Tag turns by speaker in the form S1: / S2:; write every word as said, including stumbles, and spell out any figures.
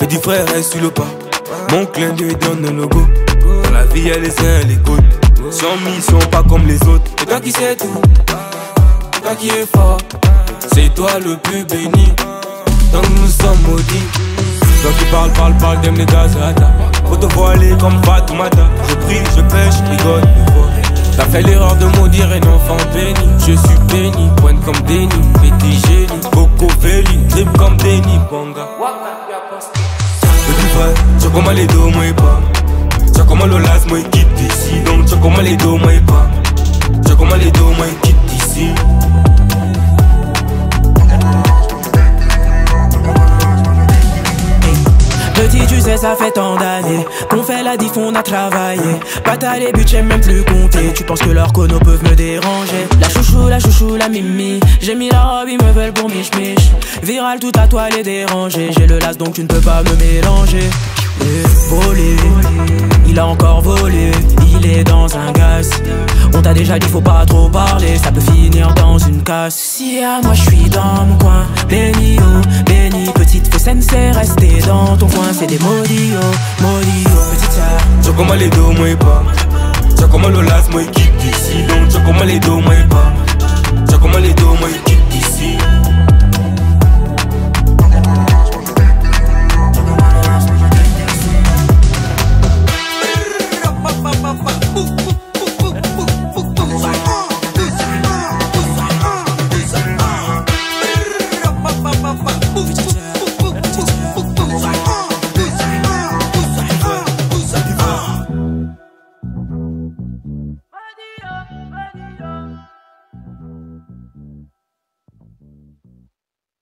S1: Petit frère reste sur le pas. Mon clin d'œil donne le logo. Dans la vie y'a les uns et les côtes. Sans mission pas comme les autres. C'est toi qui sais tout, toi qui es fort. C'est toi le plus béni. Donc nous sommes maudits. Toi qui parle, parle, parle, t'aimes les gazata. Faut te voiler comme Fatoumata. Je prie, je pêche, rigole, me vois. T'as fait l'erreur de maudire un enfant béni. Je suis béni, pointe comme Denis. Petit génie, Coco Feli, drip comme Denis Bonga. Petit frère, tu sais comment les dos, moi et pas. Tu sais comment le las, moi quitte ici. Donc tu sais comment les dos, moi et pas. Tu sais comment les dos, moi quitte ici.
S2: Petit, tu sais, ça fait tant d'années qu'on fait la diff, on a travaillé. Pas t'as les buts, j'aime même plus compter. Tu penses que leurs conos peuvent me déranger. La chouchou, la chouchou, la mimi. J'ai mis la robe, ils me veulent pour mich mich. Viral, tout à toi les déranger. J'ai le las, donc tu ne peux pas me mélanger. Et volé, il a encore volé. Il est dans un gaz. On t'a déjà dit faut pas trop parler. Ça peut finir dans une casse. Si à moi je suis dans mon coin. Béni oh, béni. Petite feu sensei, restez dans ton coin. C'est des maudits oh, maudits oh. Petite sœur.
S1: Tu sais comment les dos, moi et pas. Tu sais comment le las, moi quitte ici. Donc tu sais comment les dos, moi et pas. Tu sais comment les dos, moi quitte